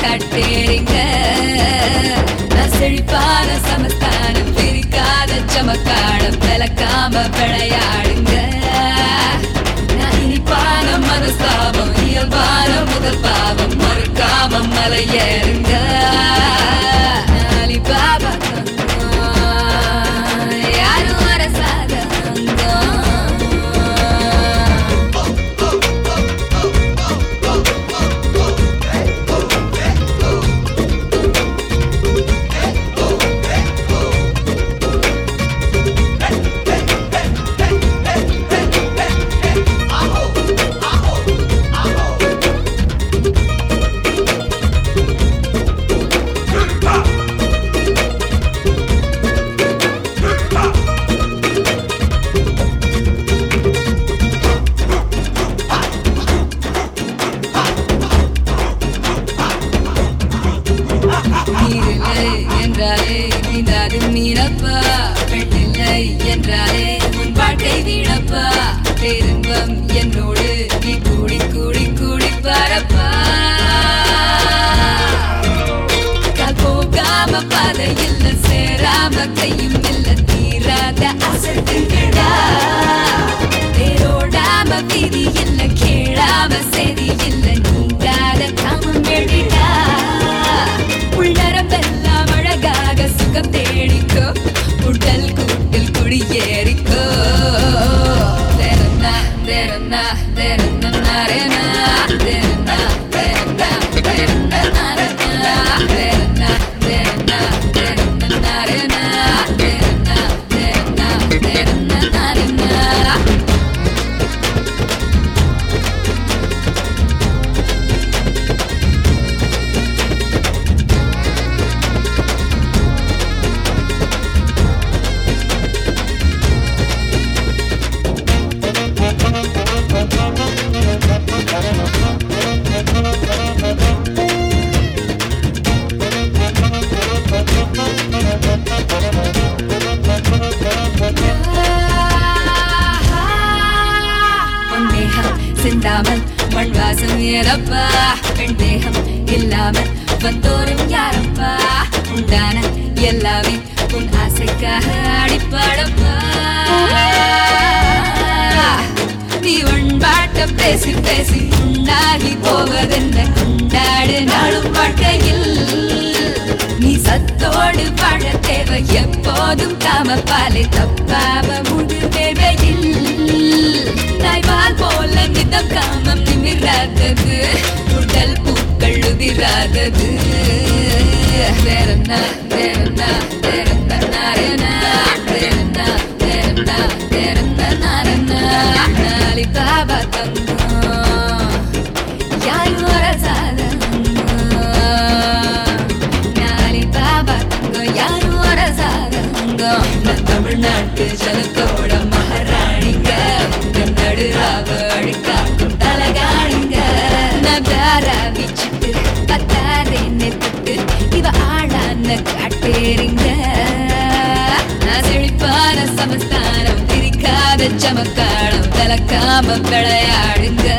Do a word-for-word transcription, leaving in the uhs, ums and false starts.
காட்டேரிங்க நான் செழிப்பான சமஸ்தானம் பிரிக்காத சமக்காலம் விளக்காம விளையாடுங்க நான் இனிப்பான மனஸ்தாபம் இயல்பான முதல் பாவம் மறுக்காம மலையேறுங்க அலிபாபா யாரும் அரசாத என்றாலே நீந்தாது மீனப்பா பெண்ணில்லை என்றாலே உன் வாழ்க்கை வீணப்பா பெரும்பம் என்னோடு நீ கூடி கூடி கூடி பாரப்பா கால் போகாம பாதை இல்ல சேராம கையும் இல்ல தீராத அசத்துங்கடா தேரோடாம விதி இல்ல கேளாம செதி இல்ல நீங்காத காமம் எழுடா உள்ளரம்பெல்லாம் அழகாக சுகம் தேடிக்கோ உடல் கூட்டில் குடியேறிக்கோ தேரன்னா தேரன்னா தேரன்னா நாரேனா தேரன்னா தேரன்னா தேரன்னா நாரேனா தேரன்னா தேரன்னா தேரன்னா நாரேனா தேரன்னா தேரன்னா தேரன்னா நாரேனா சிந்தாமல் மண் வாசம் ஏறப்பா பெண் தேகம் இல்லாமல் வந்தோரும் யாரப்பா உண்டான எல்லாமே உன் ஆசைக்காக அடிப்பாடப்பா நீ உண்பாட்ட பேசி பேசி உண்டாகி போவதென்ன கொண்டாடு நாளும் வாழ்க்கையில் நீ சத்தோடு வாழ தேவை எப்போதும் காமப்பாலை தப்பாவ முழு தேவையில் நாய்வால் போல மிதம் காமம் நிமிராதது உடல் பூக்கள் உதிராதது வேறன்னா வேறன்னா வேறன்னா நாரேனா வேறன்னா வேறன்னா வேறன்னா நாரேனா நாளி பாபா தங்கம் யாரும் அரசாத நாளி பாபா தங்கம் யாரும் அரசாத நான் தமிழ்நாட்டு ஜனத்தோட மகாராணிங்க நடுராவ அழிக்காக்கும் தலகாணிங்க நகாரா வீச்சிட்டு பத்தாதே நெத்துட்டு இவ ஆளான காட்டேரிங்க நான் செழிப்பான சமஸ்தானம் பிரிக்காத சமக்காலம் விளக்காம விளையாடுங்க